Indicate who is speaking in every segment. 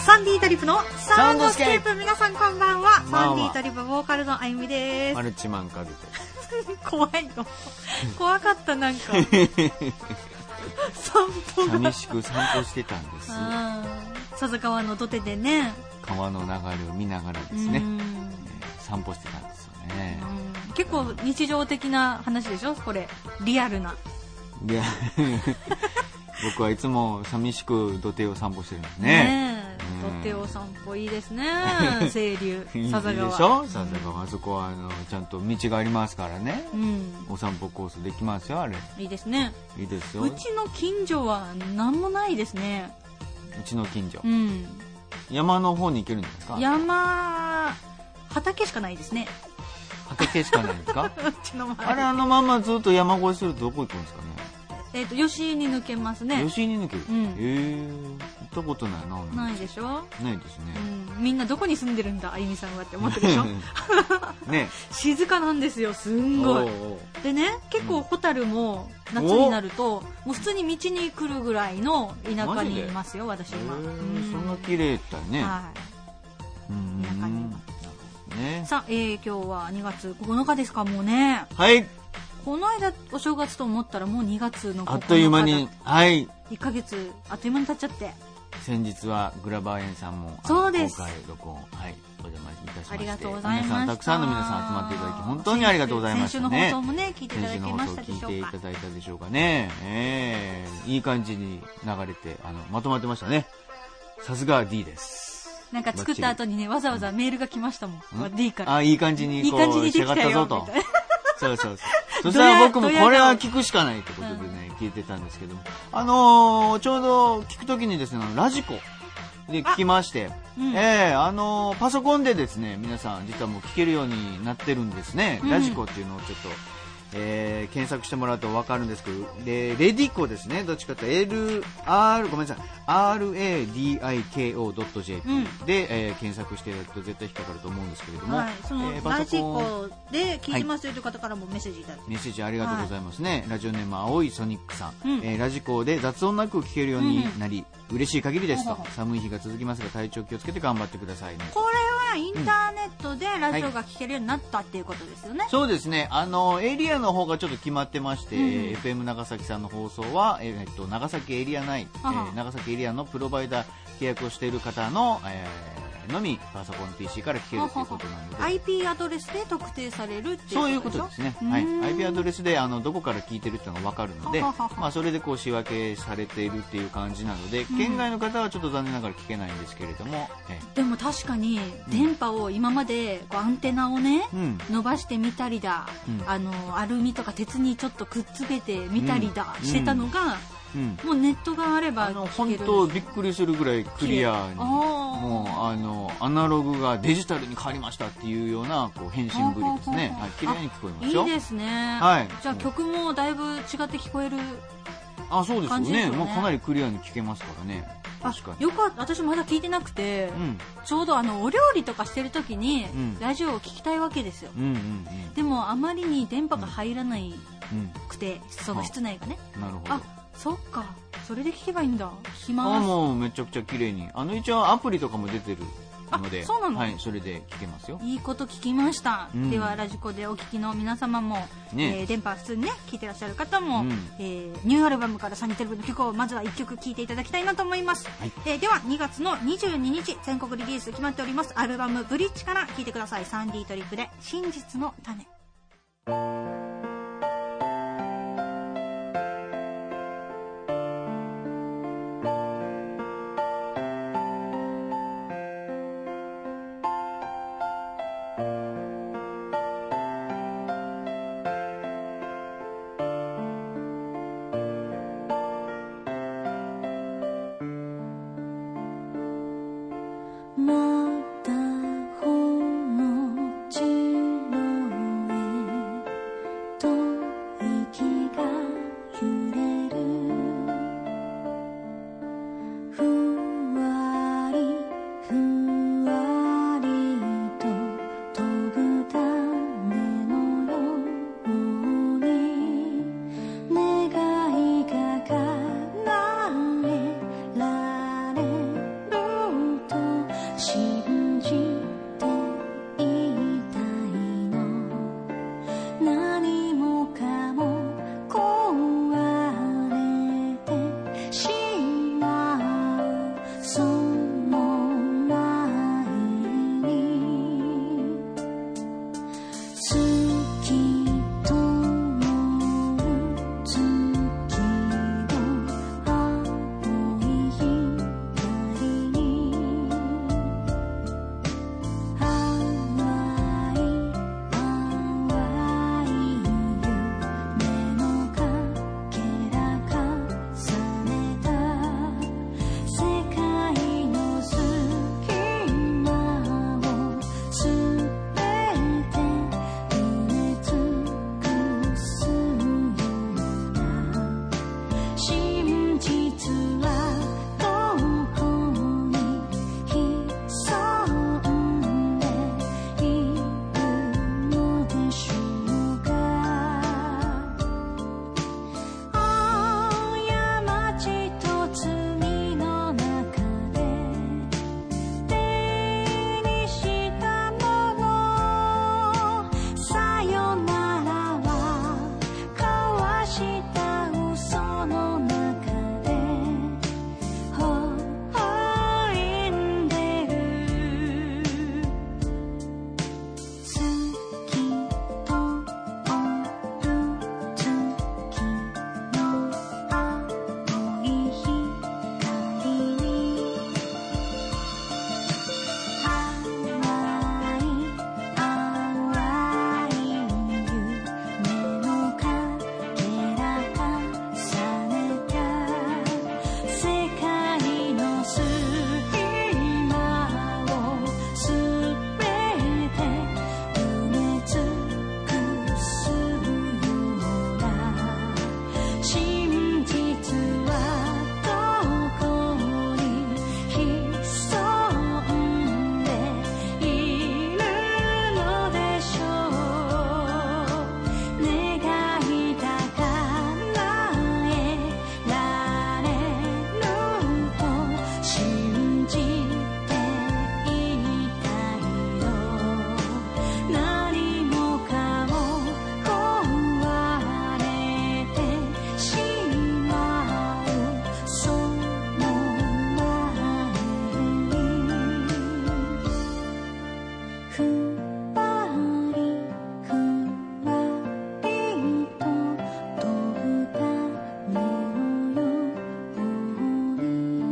Speaker 1: サンディトリップのサウンドスケープ。皆さんこんばんは。サンディトリップボーカルのあゆみです。
Speaker 2: マルチマンカルテ
Speaker 1: 怖いの。怖かったなんか。散歩が
Speaker 2: 寂しく散歩してたんです。
Speaker 1: 笹川の土手でね、
Speaker 2: 川の流れを見ながらですね、散歩してたんですよね。
Speaker 1: 結構日常的な話でしょこれ。リアルな。
Speaker 2: いや僕はいつも寂しく土手を散歩してるんですね。
Speaker 1: 土手を散歩いいですね。清流笹川
Speaker 2: いいでしょ。笹川、あそこはちゃんと道がありますからね、お散歩コースできますよ。あれ
Speaker 1: いいですね。
Speaker 2: いいですよ。
Speaker 1: うちの近所は何もないですね。
Speaker 2: うちの近所、山の方に行けるんですか。
Speaker 1: 畑しかないですね。
Speaker 2: 畑しかないんですか。
Speaker 1: うちの周り。
Speaker 2: あれままずっと山越えするとどこ行くんですかね。
Speaker 1: 吉井に抜けますね。
Speaker 2: 吉井に抜ける。行ったことないな。
Speaker 1: ないでしょ。
Speaker 2: ないですね。
Speaker 1: みんなどこに住んでるんだあゆみさんはって思ってるでしょ。
Speaker 2: ね。
Speaker 1: 静かなんですよ。すんごい。でね、結構ホタルも夏になるともう普通に道に来るぐらいの田舎にいますよ私は。
Speaker 2: そんな綺麗だね。
Speaker 1: はい。田舎にいます。さあ、今日は2月9日ですか。もうね。
Speaker 2: はい。
Speaker 1: この間お正月と思ったらもう2月の9日だ。
Speaker 2: あっという間に、はい。
Speaker 1: 1ヶ月あっという間に経っちゃって。
Speaker 2: 先日はグラバー園さんも
Speaker 1: そうです。
Speaker 2: 公開録音、はい、お邪魔いたしまして、
Speaker 1: ありがとうございました。
Speaker 2: 皆さんたくさんの皆さん集まっていただき本当にありがとうございましたね。
Speaker 1: 先週の放送もね聞いていただきましたでしょうか。
Speaker 2: 聞いていただいたでしょうかね。いい感じに流れてまとまってましたね。さすが D です。
Speaker 1: なんか作った後にねわざわざメールが来ましたもん。D から。
Speaker 2: いい感じにこう仕上がったぞと。そうそうそう。そしたら僕もこれは聞くしかないってことでね、聞いてたんですけども、ちょうど聞くときにですね、ラジコで聞きまして、パソコンでですね、皆さん実はもう聞けるようになってるんですね。ラジコっていうのをちょっと、検索してもらうと分かるんですけど、レディコですね。どっちかというと ごめんなさい、radiko.jp で、検索していただくと絶対引っかかると思うんですけれども、
Speaker 1: そのラジコで聞いてますという方からもメッセージいただいて、
Speaker 2: メッセージありがとうございますね。ラジオネーム青いソニックさん、ラジコで雑音なく聞けるようになり、嬉しい限りですと。寒い日が続きますが体調気をつけて頑張ってくださいね。
Speaker 1: これはインターネットでラジオが聞けるようになったっていうことですよね。
Speaker 2: そうですね。エリアの方がちょっと決まってまして、FM 長崎さんの放送は、長崎エリア内、長崎エリアのプロバイダー契約をしている方の、のみパソコン PC から聞けるということなので、
Speaker 1: IP アドレスで特定されるっていうことでしょ。
Speaker 2: そういうことですね。はい、IP アドレスでどこから聞いてるっていうのが分かるので、それでこう仕分けされているっていう感じなので、県外の方はちょっと残念ながら聞けないんですけれども、
Speaker 1: でも確かに電波を今までこうアンテナをね、伸ばしてみたりだ、アルミとか鉄にちょっとくっつけてみたりだ、してたのが、もうネットがあれば
Speaker 2: 本当びっくりするぐらいクリアに、もうアナログがデジタルに変わりましたっていうようなこう変身ぶりですね。綺麗に聞こえますよ。
Speaker 1: いいですね。じゃあ曲もだいぶ違って聞こえる感じですよね。
Speaker 2: そうですよね。もうかなりクリアに聞けますからね。確かに。
Speaker 1: よかった。私まだ聞いてなくて、ちょうどお料理とかしてる時にラジオを聞きたいわけですよ。でもあまりに電波が入らないくて、その室内がね。
Speaker 2: なるほど。
Speaker 1: そっか、それで聞けばいいんだ。聞きます。
Speaker 2: もうめちゃくちゃ綺麗に、一応アプリとかも出てるので、
Speaker 1: そうなの？
Speaker 2: はい、それで聞けますよ。
Speaker 1: いいこと聞きました。ではラジコでお聞きの皆様も、電波普通にね聞いてらっしゃる方も、ニューアルバムからサニーテレビの曲をまずは1曲聴いていただきたいなと思います。では2月の22日全国リリース決まっておりますアルバムブリッジから聴いてください。サンディトリップで真実の種。またほんの白い信じていたいの何もかも壊れてしまうその前に好きと思う月の青い光に淡い淡い夢のかけらかされた世界の隙間をすべて埋め尽くすような真実はどこに潜んでいるのでしょうか過ちと罪の中で手にしたものさよならは交わした嘘の中で微笑んでる好きとおる月の青い光に淡い淡い夢のかけらかされた世界の隙間をすべて埋め尽くすような真実はどこに潜んでいるのでしょう願いだからえられると信じていたいの何もかも壊れてしまうその前にふわりふわりと飛ぶためのように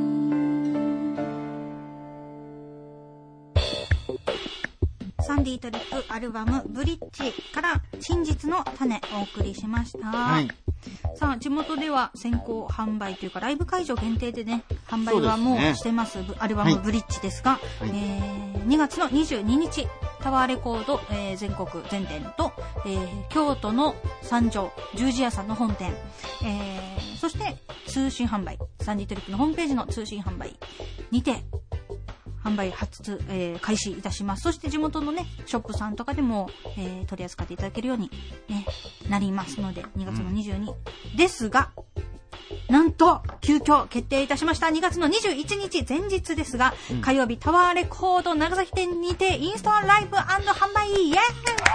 Speaker 1: サンディトリップアルバムブリッジから真実の種お送りしました、
Speaker 2: はい。
Speaker 1: さあ地元では先行販売というかライブ会場限定でね販売はもうしてますアルバムブリッジですが、
Speaker 2: はい
Speaker 1: 2月の22日タワーレコード、全国全店と、京都の三条十字屋さんの本店、そして通信販売サンディトリップのホームページの通信販売にて販売開始いたします。そして地元のねショップさんとかでも、取り扱っていただけるように、ね、なりますので2月の22、ですがなんと急遽決定いたしました。2月の21日前日ですが、火曜日タワーレコード長崎店にてインストアライブ&販売イエーイ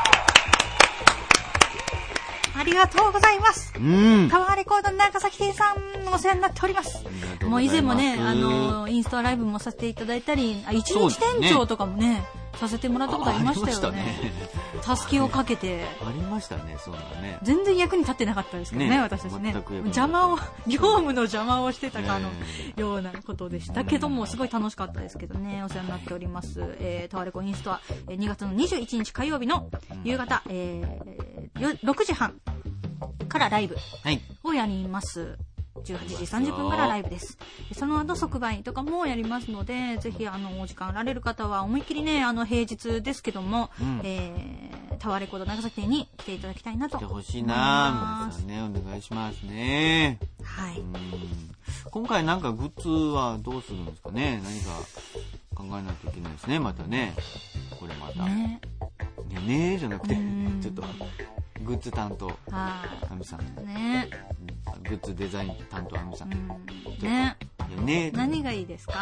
Speaker 1: ありがとうございます。タワーレコード長崎店さんお世話になっております。もう以前もねインストアライブもさせていただいたり一日店長とかもねさせてもらったことありましたよね。たすきをかけて
Speaker 2: ありましたね。そうだね。
Speaker 1: 全然役に立ってなかったですけどね、私たちね。邪魔を業務の邪魔をしてたかのようなことでしたけども、すごい楽しかったですけどね。お世話になっております。タワレコインストア2月の21日火曜日の夕方、6時半からライブをやります。18時30分からライブです。その後即売とかもやりますので、ぜひお時間あられる方は思いっきりね平日ですけども、タワーレコード長崎店に来ていただきたいなと。
Speaker 2: 来てほしいな皆さんね、お願いしますね。
Speaker 1: はい。
Speaker 2: 今回なんかグッズはどうするんですかね。何か考えないといけないですね。またね。これまた。ねじゃなくてちょっとグッズ担当アミさんね。グッズデザイン担当アミさん。
Speaker 1: ね。
Speaker 2: ね。
Speaker 1: 何がいいですか？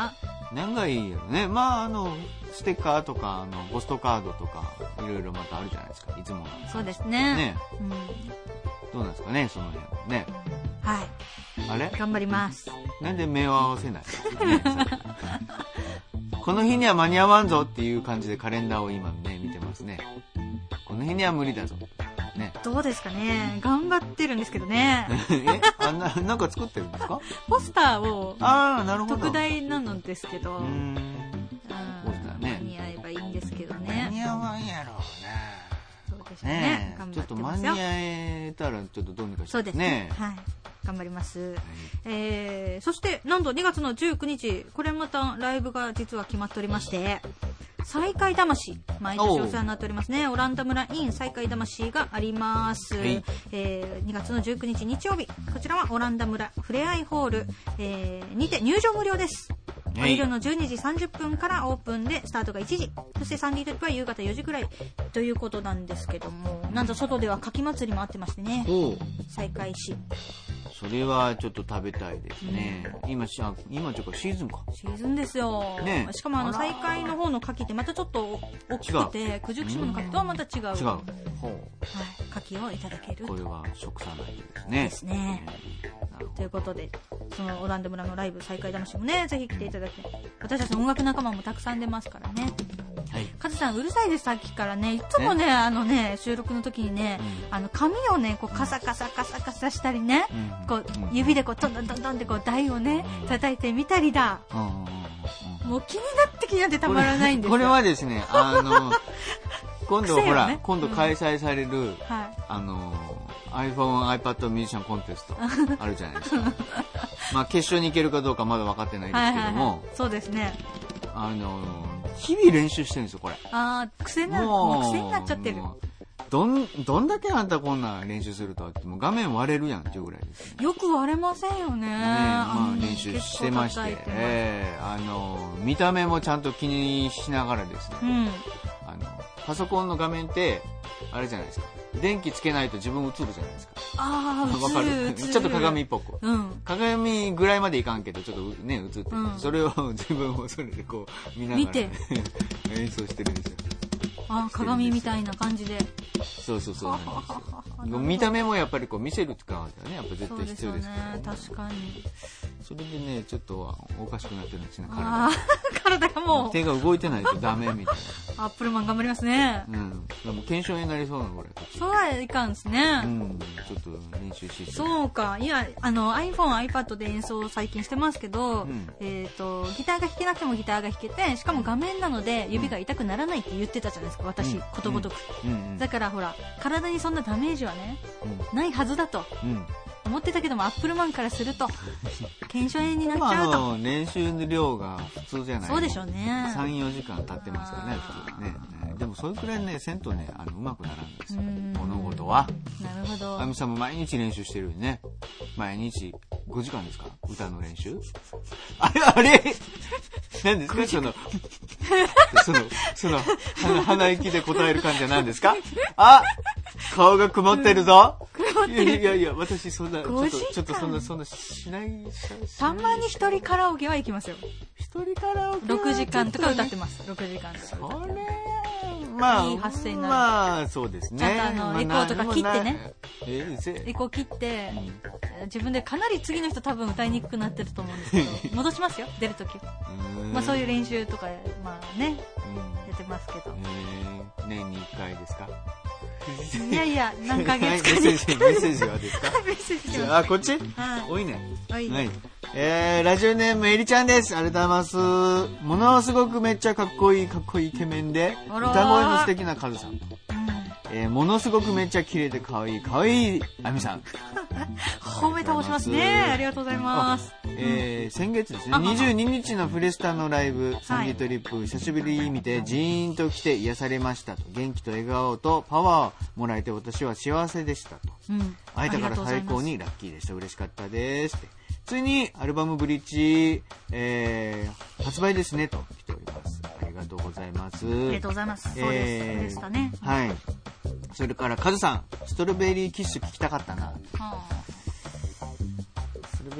Speaker 2: 何がいいよね。まあステッカーとかポストカードとかいろいろまたあるじゃないですか、いつも。
Speaker 1: そうですね。
Speaker 2: ね、どうなんですかね、その辺ね。
Speaker 1: はい。
Speaker 2: あれ？
Speaker 1: 頑張ります。
Speaker 2: なんで目を合わせない？ね、この日には間に合わんぞっていう感じでカレンダーを今ね見てますね。この日には無理だぞ。ね。
Speaker 1: どうですかね。頑張ってるんですけどね。
Speaker 2: なんか作ってるんですか？
Speaker 1: ポスターを。
Speaker 2: なるほど。
Speaker 1: 特大なのですけど。
Speaker 2: ポスターね。
Speaker 1: 間に合えばいいんですけどね。
Speaker 2: 間に合わんやろうな。
Speaker 1: そうですね。頑張ってますよ。
Speaker 2: ちょっと間に合えたらちょっとどうにかして。
Speaker 1: そうですね。はい。頑張ります。そしてなんと2月の19日、これまたライブが実は決まっておりまして。再会魂、毎年お世話になっておりますね。オランダ村イン再会魂があります。2月の19日日曜日、こちらはオランダ村ふれあいホール、にて入場無料です。お昼の12時30分からオープンで、スタートが1時、そしてサンディトリップは夕方4時くらいということなんですけども、なんと外では牡蠣祭りもあってましてね。再会し。
Speaker 2: それはちょっと食べたいですね。今ちょっとシーズンか。
Speaker 1: シーズンですよ。ね、しかも再開の方の牡蠣ってまたちょっと大きくて、九十九島の牡蠣とはまた違う。
Speaker 2: はい、
Speaker 1: 牡蠣をいただける。
Speaker 2: これは食さないですね。
Speaker 1: ですね。ということで、そのオランダ村のライブ再開魂もね、ぜひ来ていただき、私たちの音楽仲間もたくさん出ますからね。はい。カズさんうるさいです、さっきからね。いつもね、収録の時にね、紙をね、こうカサカサしたりね、こう指でこうトントントントンってこう台をね叩いてみたりだ。もう気になってたまらないんですよ。
Speaker 2: これはですね、今度ほら、今度開催されるiPhone、iPad ミュージシャンコンテストあるじゃないですか。まあ決勝に行けるかどうかまだ分かってないですけども、
Speaker 1: そうですね。
Speaker 2: 日々練習してるんですよこれ。
Speaker 1: 癖になっちゃってる。
Speaker 2: どんだけあんたこんな練習するとってもう画面割れるやんっていうぐらいですね。
Speaker 1: よく割れませんよね。
Speaker 2: まあ練習してまして、見た目もちゃんと気にしながらですね。パソコンの画面ってあれじゃないですか。電気つけないと自分映るじゃないですか。わかる。ちょっと鏡っぽく。鏡ぐらいまでいかんけどちょっとね映ってる。それを自分をそれでこう見ながら演奏してるんですよ。
Speaker 1: 鏡みたいな感じで。
Speaker 2: そうなんですよ。見た目もやっぱりこう見せるって感じだね。やっぱ絶対必要ですからね。
Speaker 1: 確かに。
Speaker 2: それでねちょっとおかしくなってるんですね。
Speaker 1: 体がもう
Speaker 2: 手が動いてないとダメみたい
Speaker 1: な。アップルマン頑張りますね。
Speaker 2: でも検証になりそうなこれ。
Speaker 1: そうはいかんですね。
Speaker 2: ちょっと練習して。
Speaker 1: そうか。いやiPhone、iPad で演奏を最近してますけど、ギターが弾けなくてもギターが弾けて、しかも画面なので指が痛くならないって言ってたじゃないですか。私ことごとく。だからほら体にそんなダメージはねないはずだと。思ってたけどもアップルマンからすると腱鞘炎になっちゃうと。
Speaker 2: 練習の量が普通じゃない。
Speaker 1: そうでしょうね。
Speaker 2: 3、4時間経ってますからね普通ね。でもそれくらいねせんとねうまくならんですよ物事は。
Speaker 1: なるほど。
Speaker 2: あみさんも毎日練習してるよね。毎日5時間ですか歌の練習。あれ何ですかその鼻息で答える感じは何ですか。顔が曇ってるぞ。いや私そんなちょっとそんなしない。
Speaker 1: たまに一人カラオケは行きますよ。
Speaker 2: 一人カラオケ
Speaker 1: 6時間とか歌ってます。6時間とか。
Speaker 2: それ
Speaker 1: いい発声になる。
Speaker 2: まあそうですね。
Speaker 1: ちゃんとエコーとか切ってね。エコー切って、自分でかなり次の人多分歌いにくくなってると思うんですけど、戻しますよ出るとき。そういう練習とかまあねやってますけど。
Speaker 2: 年に1回ですか。
Speaker 1: いや何ヶ月かに
Speaker 2: メッセージはですか。
Speaker 1: メッセージは
Speaker 2: こっち多いね。
Speaker 1: はい。
Speaker 2: ラジオネームエリちゃんです。ありがとうございます。ものすごくめっちゃかっこいいイケメンで歌声の素敵なカズさん。ものすごくめっちゃ綺麗で可愛いあみさん。
Speaker 1: 褒め倒しますね。ありがとうございます。
Speaker 2: 先月ですね22日のフレスタのライブサンディトリップ久しぶりに見てジーンと来て癒されましたと。元気と笑顔とパワーをもらえて私は幸せでしたと。会えたから最高にラッキーでした。嬉しかったですって。ついにアルバムブリッジ、発売ですねと来ております。ありがとうございます。
Speaker 1: ありがとうございます。そうでしたね。
Speaker 2: はい。それからカズさんストロベリーキッシュ聞きたかったな。ストロベ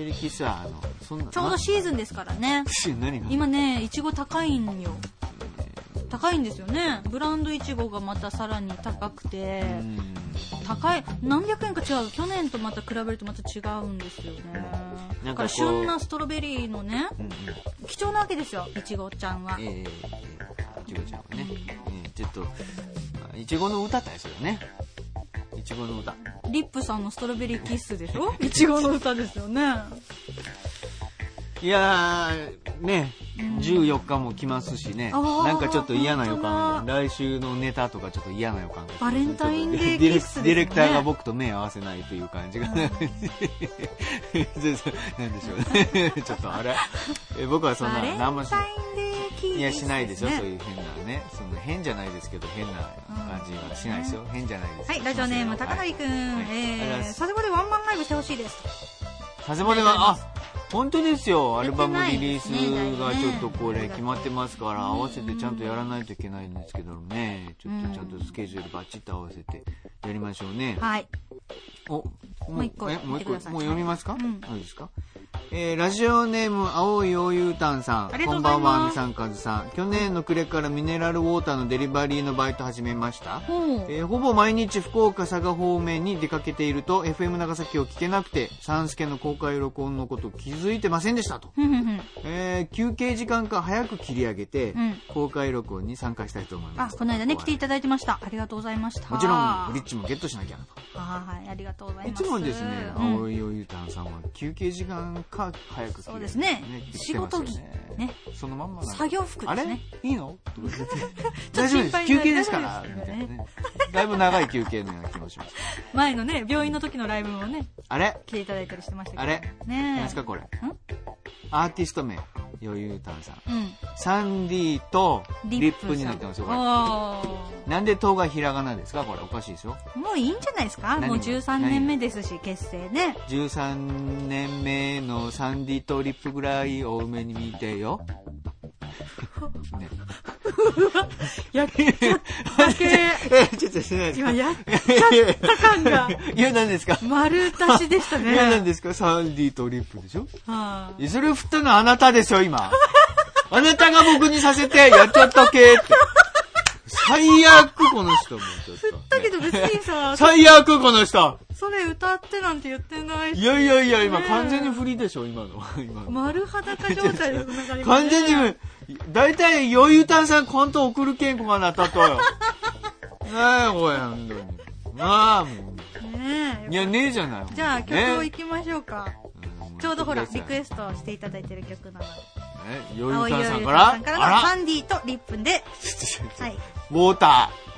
Speaker 2: ベリーキスはそんな
Speaker 1: ちょうどシーズンですからね。
Speaker 2: 何が
Speaker 1: 今ね、いちご高いんよ。高いんですよね。ブランドいちごがまたさらに高くて、高い、何百円か違う。去年とまた比べるとまた違うんですよね。だから旬なストロベリーのね、貴重なわけですよ、いちごちゃんは。
Speaker 2: いちごちゃんはね、ちょっといちごの歌ったですよね。いちごの歌。
Speaker 1: リップさんのストロベリーキッスでしょ。いちごの歌ですよね。
Speaker 2: いやーね、14日も来ますしね、なんかちょっと嫌な予感、来週のネタとかちょっと嫌な予感が、
Speaker 1: バレンタインデーキッスですね。
Speaker 2: ディレクターが僕と目合わせないという感じが、なんでしょうね。ちょっとあれ、僕はそんな何もしない。いや、しないですよ、そういう変なね、その変じゃないですけど変な感じはしないですよ。変じゃないです。
Speaker 1: はい、ラジオネーム高成くん、佐世保でワンマンライブしてほしいです。
Speaker 2: 佐世保では、本当ですよ。アルバムリリースがちょっとこれ決まってますから、合わせてちゃんとやらないといけないんですけどね。ちょっとちゃんとスケジュールバッチリと合わせてやりましょうね。
Speaker 1: はい。
Speaker 2: も
Speaker 1: う一個。もう
Speaker 2: 読みますか？どうですか？ラジオネーム青いおゆうたんさん、こんばんは、みさんかずさん。去年の暮れからミネラルウォーターのデリバリーのバイト始めました。ほぼ毎日福岡佐賀方面に出かけていると FM 長崎を聞けなくて、サンスケの公開録音のことを気づいてませんでしたと。休憩時間か早く切り上げて、公開録音に参加したいと思います。
Speaker 1: この間ね、来ていただいてました。ありがとうございました。
Speaker 2: もちろんブリッジもゲットしなきゃと。
Speaker 1: はい、ありがとうございます。
Speaker 2: いつもですね、青いおゆうたんさんは休憩時間か早く、
Speaker 1: そうですね、仕事着ね、
Speaker 2: そのまんま
Speaker 1: 作業服ですね。
Speaker 2: あれいいの大丈夫です、休憩ですからみたいなね。だいぶ長い休憩のような気もします。
Speaker 1: 前のね、病院の時のライブもね、
Speaker 2: あれ
Speaker 1: 来ていただいたりしてましたけど。
Speaker 2: あれ
Speaker 1: ね、
Speaker 2: 何ですかこれ。アーティスト名よゆうたんさん、サンディとリップになってますよこれ。なんでとがひらがなですかこれ。おかしいですよ。
Speaker 1: もういいんじゃないですか。もう13年目ですし、結成ね。
Speaker 2: 13年目のサンディとリップぐらい多めに見てよ。ね、
Speaker 1: やっちゃったけ。
Speaker 2: ちょっとしてないですか。
Speaker 1: 今やっちゃった感が。
Speaker 2: いや、何ですか。
Speaker 1: 丸出しでしたね。
Speaker 2: いや、何ですか。サンディとリップでしょ。それを振ったのはあなたですよ、今。あなたが僕にさせて、やっちゃったけって。最悪、この人も。
Speaker 1: 振ったけど別にさ。
Speaker 2: 最悪、この人。
Speaker 1: それ歌ってなんて言ってないし。
Speaker 2: いやいやいや、今完全に振りでしょ、今の。
Speaker 1: 丸裸状態です。
Speaker 2: 完全に、だいたいよゆうたんさんコント送るけんこがなったとよ。なあ、これ、ほんとに。なあ、もう。ねえ。いや、ねえじゃない。
Speaker 1: じゃあ、曲を行きましょうか。ちょうどほら、リクエストしていただいてる曲なので。
Speaker 2: よゆうたんさんから
Speaker 1: のサンディとリップンで、
Speaker 2: はい。ウォーター。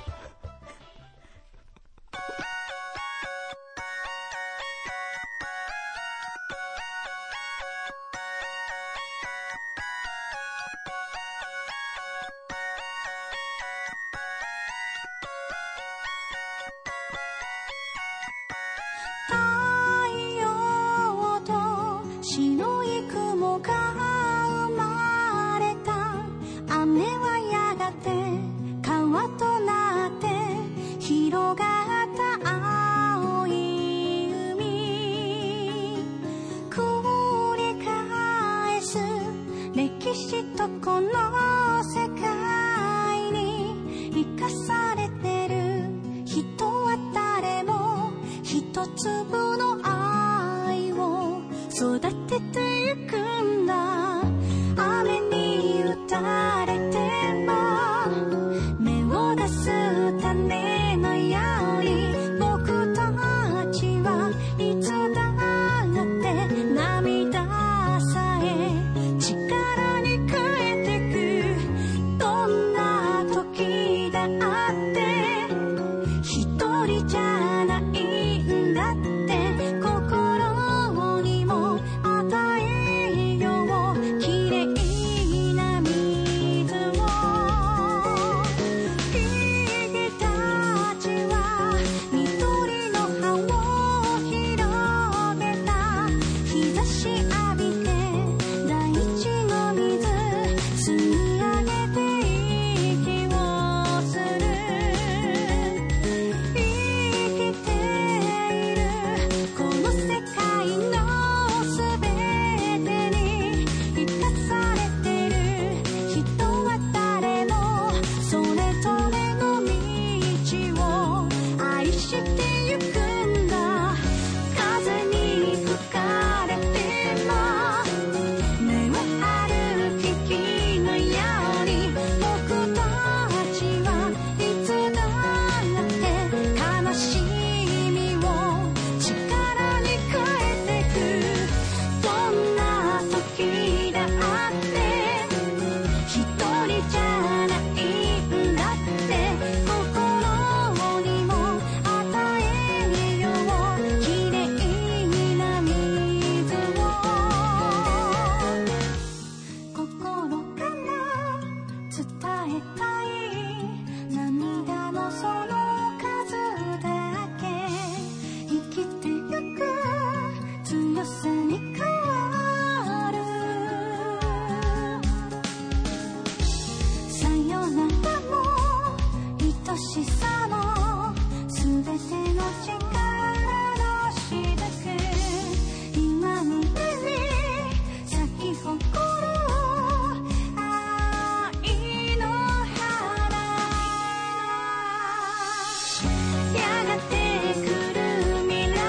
Speaker 3: 「
Speaker 1: たい涙のその数だけ生きてゆく強さに変わるさよならも愛しさもすべての力のしだく今胸に咲き誇る愛の花やがて来る未来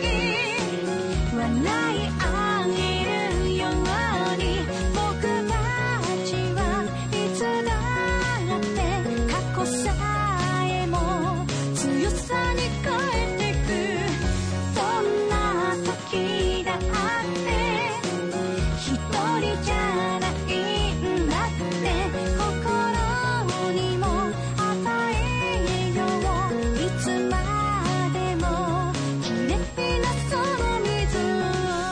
Speaker 1: 笑いあげるように僕たちはいつだって過去さえも強さに変えてくどんな時だって一人じゃないんだって心にも与えよういつまでもきれいなその水を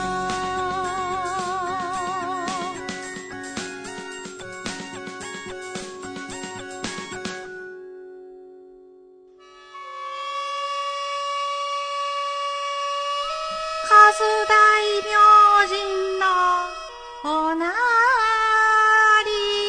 Speaker 1: 数大明神のおなり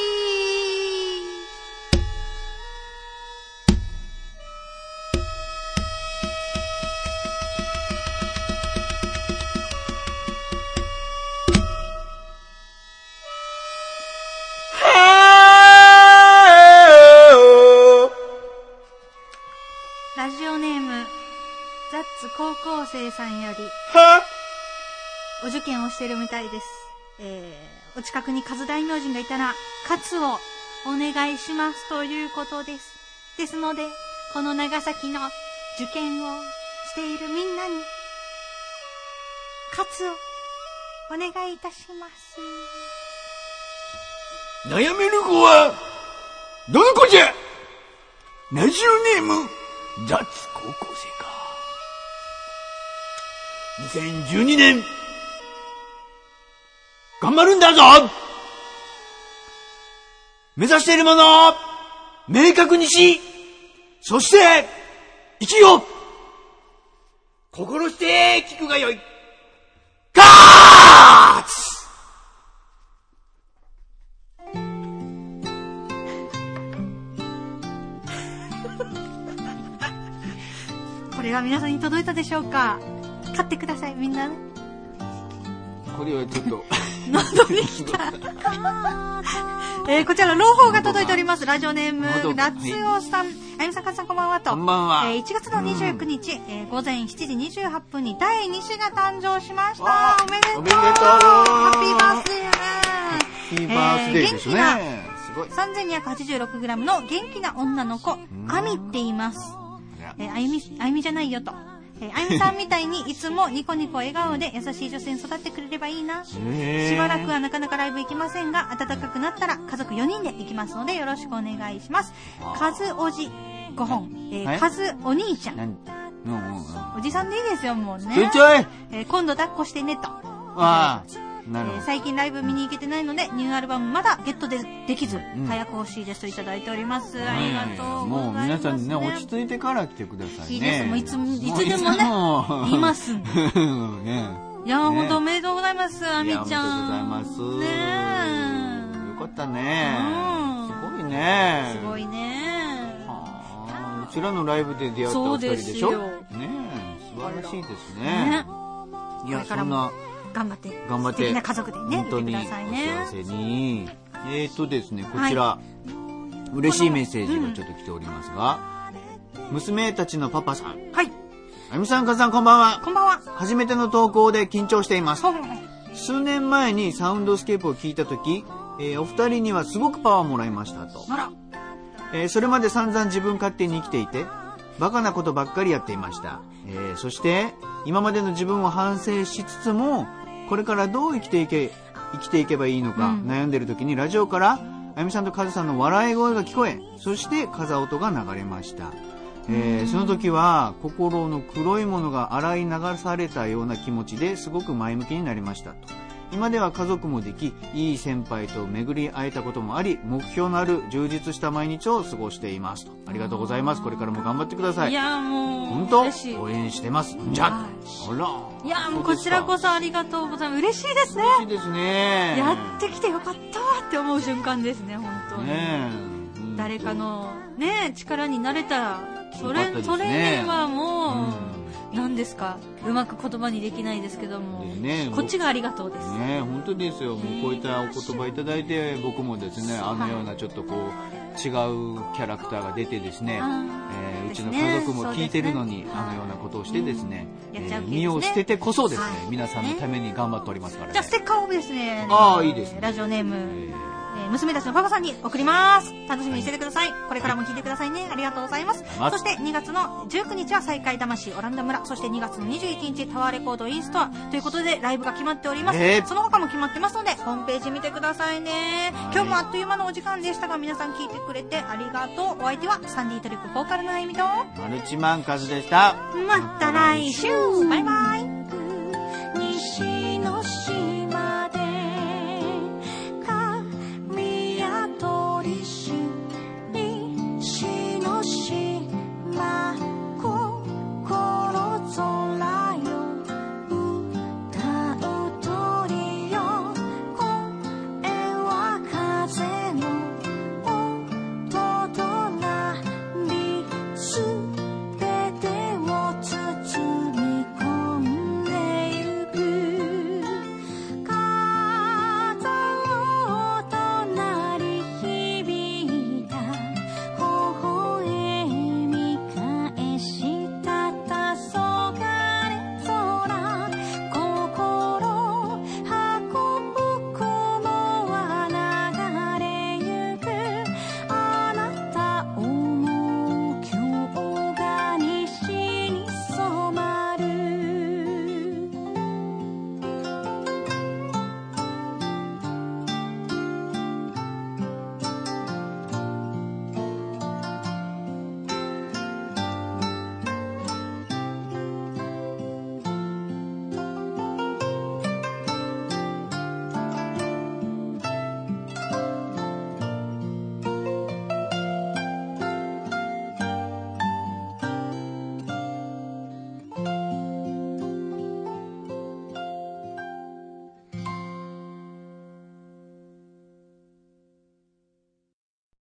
Speaker 1: ラジオネームザッツ高校生さんよりお受験をしているみたいです。お近くに数大明神がいたらカツをお願いしますということです。ですのでこの長崎の受験をしているみんなにカツをお願いいたします。
Speaker 3: 悩める子はどの子じゃ。ラジオネームザッツ高校生か。2012年頑張るんだぞ。目指しているものを明確にし、そして生きよう。心して聞くがよい。カーツ。
Speaker 1: これは皆さんに届いたでしょうか。買ってくださいみんなね。
Speaker 2: これはちょっと
Speaker 1: 喉に来たこちら朗報が届いております。ラジオネームラツヨさん、あゆみさん、かつさん、こんばんはと。
Speaker 2: こんばんは。
Speaker 1: 1月の29日、午前7時28分に第2子が誕生しました。おめでとう。ハッピーバースデー。
Speaker 2: ハッピーバースデーですね。すごい。
Speaker 1: 3286g の元気な女の子、あみって言います。あゆみじゃないよと。あゆみさんみたいにいつもニコニコ笑顔で優しい女性に育ってくれればいいな。しばらくはなかなかライブ行きませんが、暖かくなったら家族4人で行きますのでよろしくお願いします。カズおじ5本、カズお兄ちゃん、おじさんでいいですよもうね。今度抱っこしてねと。最近ライブ見に行けてないのでニューアルバムまだゲットできず、早く欲しいですといただいております。ありがとうございます。
Speaker 2: もう皆さんね、落ち着いてから来てくださいね。
Speaker 1: いいです。もういつでもね言いますんでいや本当おめでとうございます。あみちゃん、
Speaker 2: おめでとうございます。
Speaker 1: ね
Speaker 2: よかったね。すごいね。
Speaker 1: すごいね。
Speaker 2: うちらのライブで出会ったお二人でしょ。ね、素晴らしいですね。いや、そんな
Speaker 1: 頑張って素敵な家族でね、
Speaker 2: 本当に
Speaker 1: いてくださいね。
Speaker 2: お幸せに。ですね、こちら、嬉しいメッセージがちょっと来ておりますが、娘たちのパパさん。
Speaker 1: はい。
Speaker 2: あゆみさん、かずさん、こんばんは。
Speaker 1: こんばんは。
Speaker 2: 初めての投稿で緊張しています。数年前にサウンドスケープを聞いたとき、お二人にはすごくパワーをもらいましたと。
Speaker 1: あ
Speaker 2: ら。それまで散々自分勝手に生きていて、バカなことばっかりやっていました。そして、今までの自分を反省しつつも、これからどう生きていけばいいのか悩んでる時にラジオからあゆみさんとカズさんの笑い声が聞こえ、そして風音が流れました。その時は心の黒いものが洗い流されたような気持ちですごく前向きになりましたと。 今では家族もでき、いい先輩と巡り会えたこともあり、目標のある充実した毎日を過ごしていますと。ありがとうございます。これからも頑張ってください。
Speaker 1: いやもう
Speaker 2: 本当応援してます。じゃあ、あら。
Speaker 1: いやもうこちらこそありがとうございます。嬉しいですね。
Speaker 2: 嬉しいですね。
Speaker 1: やってきてよかったわって思う瞬間ですね、本当に。
Speaker 2: ね
Speaker 1: 誰かのね力になれたら、それにはもう、何ですか、うまく言葉にできないですけども、こっちがありがとうです。
Speaker 2: ね、本当ですよ。もうこういったお言葉いただいて、僕もですね、あのようなちょっとこう違うキャラクターが出てですね、うちの家族も聞いてるのに、あのようなことをしてですね、身を捨ててこそですね、皆さんのために頑張っておりますからね。
Speaker 1: じゃあステッカーをですね、
Speaker 2: いいですね。
Speaker 1: ラジオネーム、娘たちのパパさんに送ります。楽しみにしててください。これからも聞いてくださいね。ありがとうございます。そして2月の19日は再開魂オランダ村、そして2月の21日タワーレコードインストアということでライブが決まっております。その他も決まってますのでホームページ見てくださいね。今日もあっという間のお時間でしたが、皆さん聞いてくれてありがとう。お相手はサンディートリップボーカルのあゆみと
Speaker 2: マルチマンカズでした。
Speaker 1: また来週。バイバイ。